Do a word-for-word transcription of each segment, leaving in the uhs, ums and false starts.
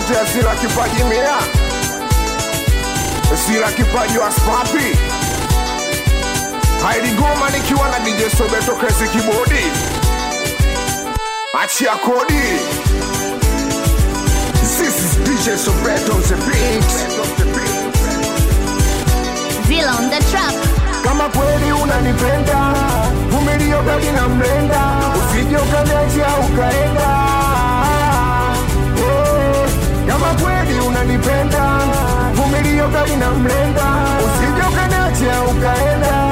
yote ya Sila Kipaji mea Sila Kipaji wa Spapi Haili Goma nikiwa na D J Sobeto Crazy Kibodi Achia kodi This is D J Sobeto on the beat Zilla on the track. Kama kweli unanipenda vumilia gadi na mlenda usije ukaniacha ukaenda hey. Kama kweli unanipenda vumilia gadi na mlenda usije ukaniacha ukaenda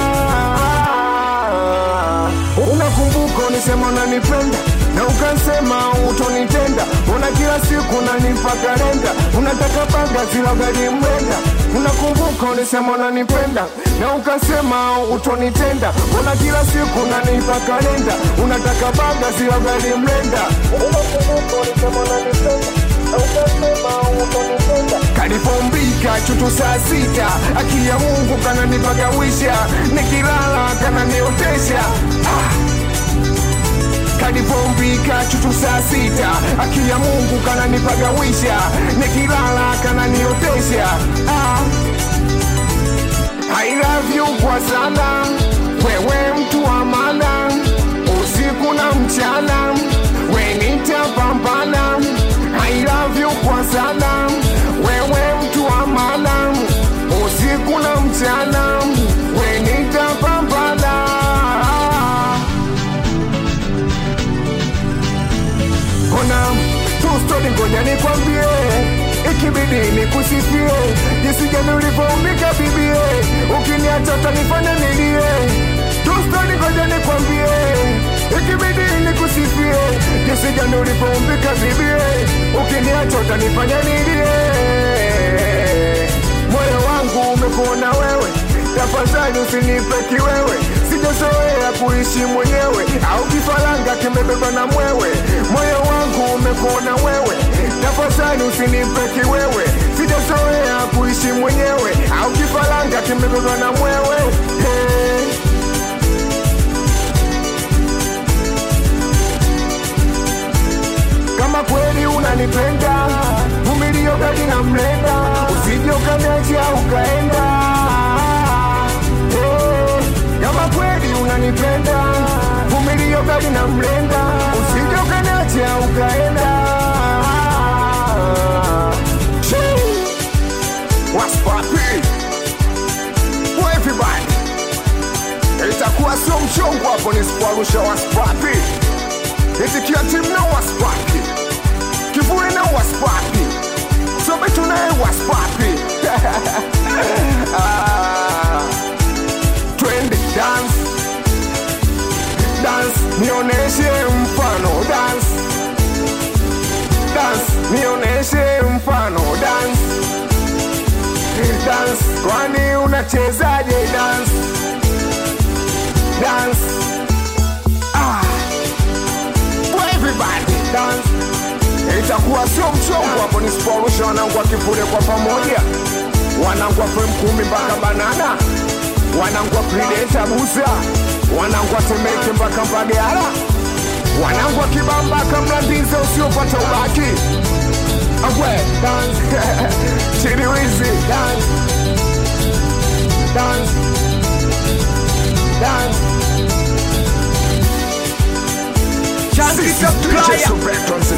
Unakumbuka unisema unanipenda na ukasema utonitenda Una kila siku unanipa kalenda Unataka panga Zilla gadi mlenda Unakumbuka unisema unanipenda na ukasema utonitenda Una kila siku unanipa kalenda Unataka panga Zilla gadi mlenda Unakumbuka unisema unanipenda na ukasema utonitenda Kalipombika chutu saa sita Akili ya Mungu kananipagawisha Nikilala kananiotesha ah. Kalipombika chutu saa sita Akili ya Mungu kananipagawisha Nikilala kananiotesha ah. I love you kwa sana Wewe mtu wa maana Usiku na mchana We nitapambana I love you kwa sana Wewe mtu wa maana Usiku na mchana We nitapambana Ona tu ngoja nikwambie Ikibidi nikusifie Jinsi gani ulivyoumbika bibie Ukiniacha utanifanya nilie Tu story ngoja nikwambie Ikibidi nikusifie Jinsi gani ulivyoumbika bibie Ukiniacha utanifanya nilie Moyo wangu umekuona wewe Tafadhali usinipe kiwewe Sijazoea kuishi mwenyewe Au kifaranga kimebeba na mwewe Moyo wangu umekuona wewe Tafadhali usinipe kiwewe Sijazoea kuishi mwenyewe Au kifaranga kimebeba na mwewe hey. Kama kweli unanipenda vumilia gadi na mlenda Usije ukaniacha ukaenda hey. Kama kweli unanipenda vumilia gadi na mlenda Usije ukaniacha ukaenda What's poppin'? For everybody Itakuwa sio mchongo hapo nisipoarusha what's poppin'. Itikia team na what's poppin'. Kivuli na what's poppin'. Sobeto na what's poppin'. ah, Trend dance Dance nioneshe mfano dance Dance nioneshe mfano dance Dance kwani unachezaje dance Dance ah For everybody dance Itakuwa sio mchongo hapo nisipoarusha wanangu wa Kivule kwa pamoja Wanangu wa frame kumi mpaka banana Wanangu wa Predator Buza Wanangu wa Temeke mpaka Mbagala Wanangu wa Kibamba kama ndizo usiopata ubaki Agwe dance Chidi Wizi dance Dance Dance Changi Supplier